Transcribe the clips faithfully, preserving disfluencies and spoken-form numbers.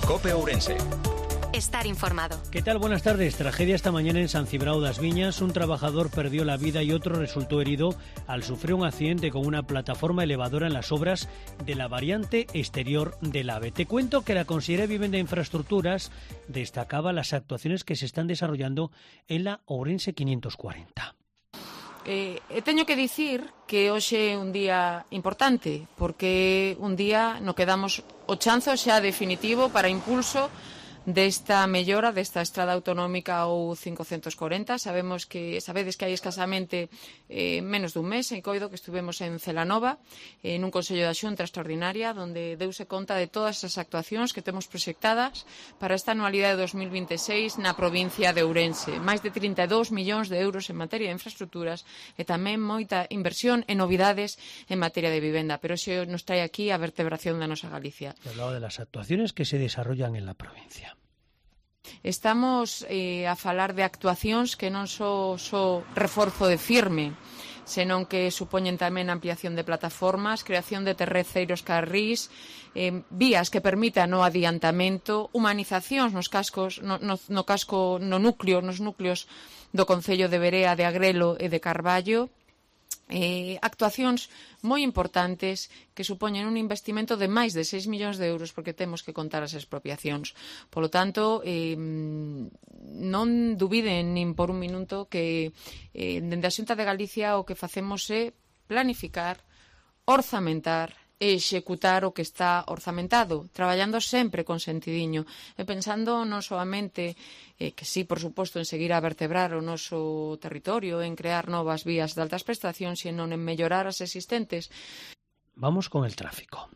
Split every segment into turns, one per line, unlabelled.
COPE Ourense.
Estar informado.
¿Qué tal? Buenas tardes. Tragedia esta mañana en San Cibrao das Viñas. Un trabajador perdió la vida y otro resultó herido al sufrir un accidente con una plataforma elevadora en las obras de la variante exterior del AVE. Te cuento que la Consellería de Vivenda e Infraestructuras destacaba las actuaciones que se están desarrollando en la Ourense quinientos cuarenta.
Eh, teño que dicir que hoxe é un día importante, porque un día no que damos o chanzo xa definitivo para impulso desta mellora desta estrada autonómica ou quinhentos cuarenta. Sabemos que sabedes que hai escasamente eh, menos dun mes en coido que estuvemos en Celanova eh, nun Consello da Xunta extraordinaria onde deuse conta de todas as actuacións que temos proxectadas para esta anualidade de dos mil vinte e seis na provincia de Ourense. Máis de trinta e dous millóns de euros en materia de infraestructuras e tamén moita inversión en novidades en materia de vivenda. Pero xe nos trae aquí a vertebración da nosa Galicia.
Hablaba de las actuaciones que se desarrollan en la provincia.
Estamos eh, a falar de actuacións que non só so reforzo de firme, senón que supoñen tamén ampliación de plataformas, creación de terceiros carrís, eh, vías que permitan o adiantamento, humanizacións nos cascos, no, no, no casco, no núcleo, nos núcleos do Concello de Verea, de Agrelo e de Carballo. Eh, actuacións moi importantes que supoñen un investimento de máis de seis millóns de euros porque temos que contar as expropiacións. Polo tanto, eh, non dubiden nin por un minuto que eh, dende a Xunta de Galicia o que facemos é planificar, orzamentar e executar o que está orzamentado, traballando sempre con sentidiño e pensando non solamente eh, que sí, por suposto, en seguir a vertebrar o noso territorio, en crear novas vías de altas prestacións, senón en mellorar as existentes.
Vamos con el tráfico.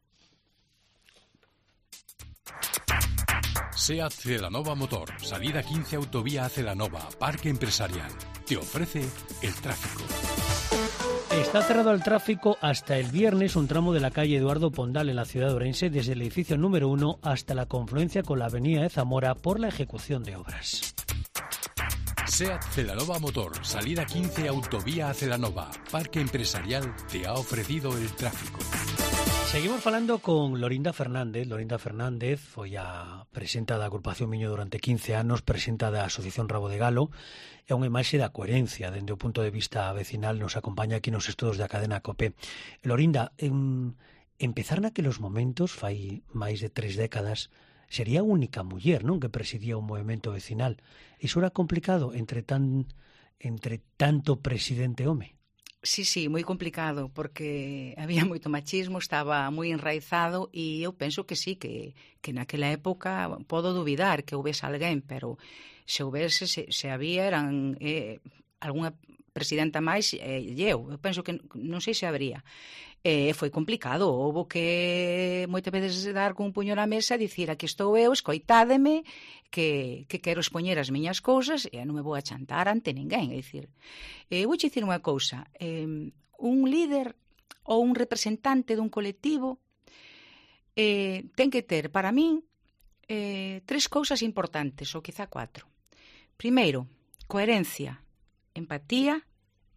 SEAT Celanova Motor, salida quince autovía a Celanova, Parque Empresarial. Te ofrece el tráfico.
Está cerrado al tráfico hasta el viernes un tramo de la calle Eduardo Pondal en la ciudad de Ourense, desde el edificio número uno hasta la confluencia con la avenida de Zamora por la ejecución de obras.
SEAT Celanova Motor, salida quince autovía a Celanova, Parque Empresarial te ha ofrecido el tráfico.
Seguimos falando con Lorinda Fernández. Lorinda Fernández foi a presidenta da Agrupación Miño durante quince anos, presidenta da Asociación Rabo de Galo. É unha imaxe da coherencia dende o punto de vista vecinal. Nos acompaña aquí nos estudos da cadena COPE. Lorinda, en, empezar naquelos momentos, fai máis de tres décadas, sería a única muller, non, que presidía un movimento vecinal. Iso era complicado entre tan entre tanto presidente home?
Sí, sí, moi complicado, porque había moito machismo, estaba moi enraizado e eu penso que sí, que, que naquela época podo dubidar que houvese alguén, pero se houvese, se, se había, eran eh, algunha presidenta máis e eh, eu, eu penso que non sei se habría. E eh, foi complicado, houve que moitas veces dar con un puño na mesa e dicir aquí estou eu, escoitádeme, que, que quero expoñer as miñas cousas e non me vou a chantar ante ninguén. É dicir, eh, vou dicir unha cousa, eh, un líder ou un representante dun colectivo eh, ten que ter, para min, eh, tres cousas importantes, ou quizá cuatro. Primeiro, coherencia, empatía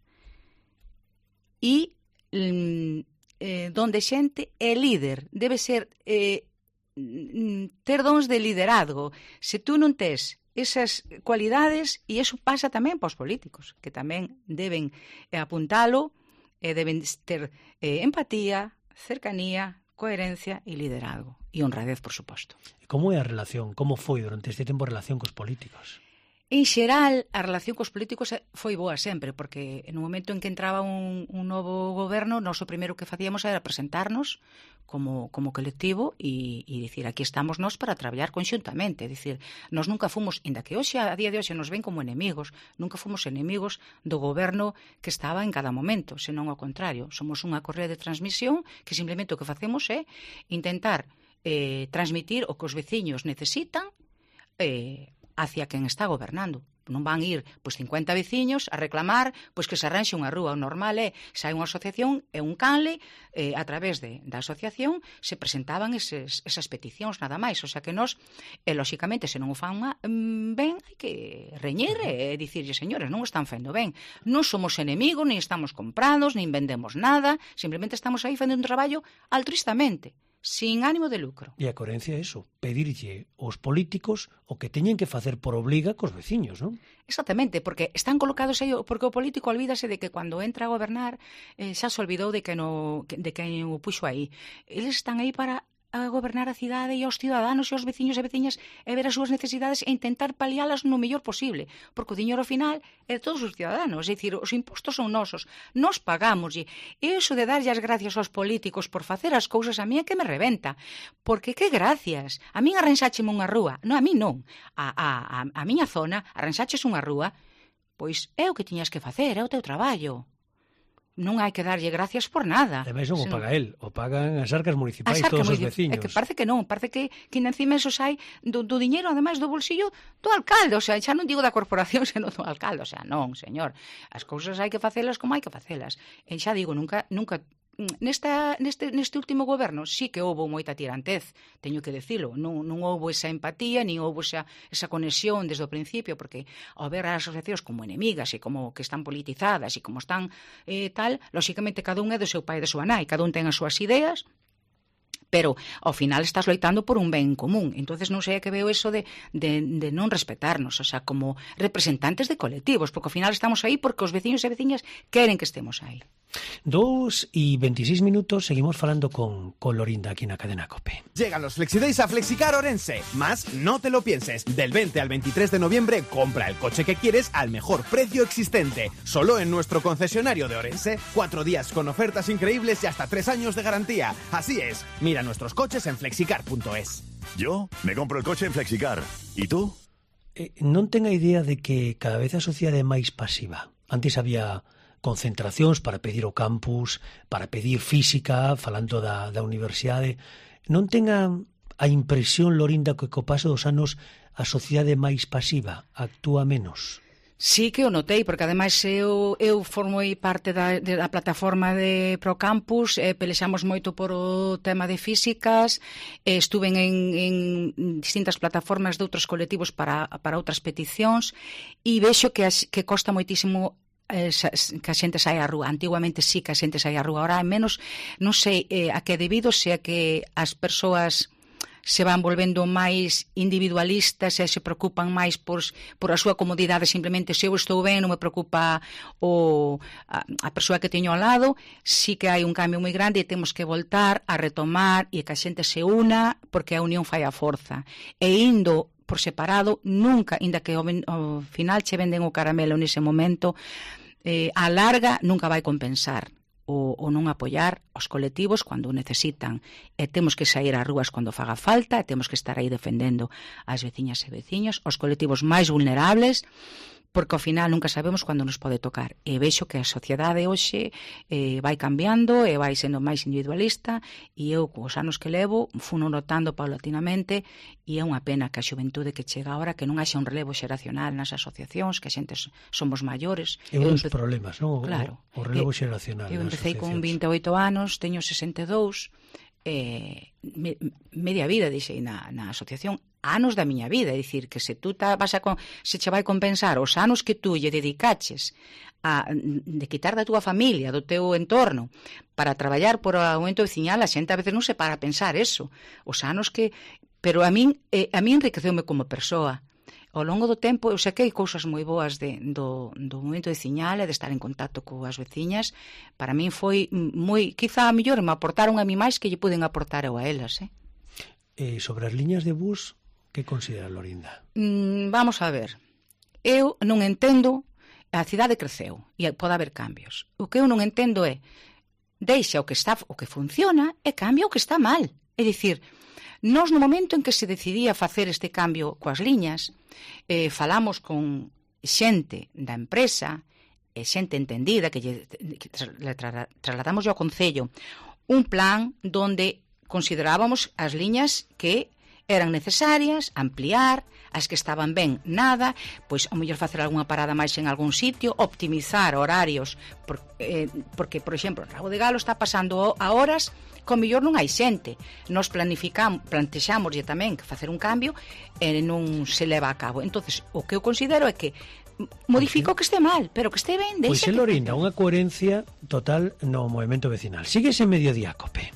e eh, donde xente é líder, debe ser eh, ter dons de liderazgo. Se tú non tes esas cualidades, e iso pasa tamén para os políticos, que tamén deben eh, apuntalo, eh, deben ter eh, empatía, cercanía, coherencia e liderazgo, e honradez, por suposto.
Como é a relación, como foi durante este tempo a relación cos políticos?
En xeral, a relación cos políticos foi boa sempre, porque no momento en que entraba un, un novo goberno, nós o primeiro que facíamos era presentarnos como, como colectivo e, e dicir, aquí estamos nós para traballar conxuntamente. É dicir, nós nunca fomos, inda que hoxe, a día de hoxe, nos ven como enemigos, nunca fomos enemigos do goberno que estaba en cada momento, senón ao contrario. Somos unha correa de transmisión que simplemente o que facemos é intentar eh, transmitir o que os veciños necesitan eh, hacia quen está gobernando. Non van ir pois cincuenta veciños a reclamar pois que se arranxe unha rúa. O normal é, se hai unha asociación e un canle, eh, a través de, da asociación se presentaban eses, esas peticións, nada máis. O sea que nós, e lóxicamente, se non o fan mm, ben, hai que reñir e dicirlle, señores, non o están fendo ben. Non somos enemigos, nin estamos comprados, nin vendemos nada, simplemente estamos aí facendo un traballo altruistamente. sin ánimo de lucro.
E a coherencia é eso, pedirlle aos políticos o que teñen que facer por obliga cos veciños, non?
Exactamente, porque están colocados aí, porque o político olvídase de que cando entra a gobernar eh, xa se olvidou de que no, de quen o puxo aí. Eles están aí para a gobernar a cidade e aos ciudadanos e aos veciños e veciñas e ver as súas necesidades e intentar palialas no mellor posible, porque o diñeiro final é de todos os ciudadanos, é dicir, os impostos son nosos, nos pagamos, e iso de darlle as gracias aos políticos por facer as cousas a mí é que me rebenta, porque que gracias, a min arrenxácheme unha rúa, non, a mí non, a, a, a, a miña zona, arrenxáches unha rúa, pois é o que tiñas que facer, é o teu traballo. Non hai que darlle gracias por nada.
Ademais non o paga el, o pagan as arcas municipais,
as arcas
todos os
municipais.
veciños.
É que parece que non, parece que, que encima eso sai do, do diñeiro, ademais do bolsillo do alcalde, o sea, xa non digo da corporación, senón do alcalde, o sea, non, señor, as cousas hai que facelas como hai que facelas. E xa digo, nunca, nunca Nesta, neste, neste último goberno sí que houve moita tirantez, teño que decilo, non, non houve esa empatía, ni houve esa, esa conexión desde o principio, porque ao ver as asociacións como enemigas e como que están politizadas e como están eh, tal, lóxicamente cada un é do seu pai e da súa nai, cada un ten as súas ideas, pero ao final estás loitando por un ben común. Entonces non sei a que veo eso de, de, de non respetarnos, o sea, como representantes de colectivos, porque ao final estamos aí porque os veciños e veciñas queren que estemos aí.
Dos y veintiséis minutos, seguimos falando con, con Lorinda aquí en la cadena COPE.
Llegan los FlexiDays a Flexicar Orense. Más no te lo pienses. Del veinte al veintitrés de noviembre, compra el coche que quieres al mejor precio existente. Solo en nuestro concesionario de Orense. Cuatro días con ofertas increíbles y hasta tres años de garantía. Así es. Mira nuestros coches en flexicar punto es.
Yo me compro el coche en Flexicar. ¿Y tú?
Eh, non tenga idea de que cada vez a sociedade é máis pasiva. Antes había concentracións para pedir o campus, para pedir física, falando da, da universidade. Non tenga a impresión, Lorinda, que co paso dos anos a sociedade máis pasiva actúa menos?
Sí que o notei, porque ademais eu, eu formei parte da, da plataforma de Procampus, eh, pelexamos moito por o tema de físicas, eh, estuve en, en distintas plataformas de outros colectivos para, para outras peticións, e vexo que, as, que costa moitísimo eh, que a xente sai á rúa. Antiguamente sí que a xente sai á rúa, ahora menos, non sei eh, a que debido, se a que as persoas se van volvendo máis individualistas e se preocupan máis por, por a súa comodidade, simplemente se eu estou ben, non me preocupa o, a, a persoa que teño ao lado. Sí que hai un cambio moi grande e temos que voltar a retomar e que a xente se una, porque a unión fai a forza. E indo por separado, nunca, inda que ao, ao final che venden o caramelo nese momento, eh, a larga nunca vai compensar o, o non apoiar os colectivos cando o necesitan, e temos que sair ás rúas cando faga falta, e temos que estar aí defendendo as veciñas e veciños, os colectivos máis vulnerables, porque ao final nunca sabemos cando nos pode tocar. E vexo que a sociedade hoxe eh, vai cambiando e vai sendo máis individualista, e eu, cos anos que levo, funo notando paulatinamente, e é unha pena que a xuventude que chega agora, que non haxa un relevo xeracional nas asociacións, que a xente somos maiores.
É un dos empe... problemas, non?
Claro.
O, o relevo xeracional.
Eu empecé con vinte e oito anos, teño sesenta e dous, eh, me, media vida dixei na, na asociación, anos da miña vida, é dicir, que se tú ta, vas a con, se che vai compensar os anos que tú lle dedicaches a, de quitar da túa familia, do teu entorno, para traballar por o aumento veciñal, a xente a veces non se para a pensar eso, os anos que, pero a min, eh, a min enriqueceume como persoa. Ao longo do tempo eu saquei cousas moi boas de, do, do momento veciñal e de estar en contacto coas veciñas. Para min foi moi, quizá a mellor me aportaron a mí máis que lle puden aportar eu a elas, eh?
Eh, sobre as liñas de bus, que considera Lorinda?
Mm, vamos a ver. Eu non entendo, a cidade creceu e pode haber cambios. O que eu non entendo é deixa o que está, o que funciona e cambia o que está mal. É dicir, nós no momento en que se decidía facer este cambio coas liñas, eh, falamos con xente da empresa e xente entendida que, lle, que tra, trasladamos ao Concello un plan donde considerábamos as liñas que eran necesarias, ampliar, as que estaban ben, nada, pois ao mellor facer algunha parada máis en algún sitio, optimizar horarios, por, eh, porque, por exemplo, o Rabo de Galo está pasando a horas que ao mellor non hai xente. Nos planificamos, plantexamos tamén que facer un cambio e non se leva a cabo. Entonces, o que eu considero é que modifico que este mal, pero que este ben,
deixa. Pois é, Lorinda, unha coherencia total no movemento vecinal. Síguese en Mediodía, COPE.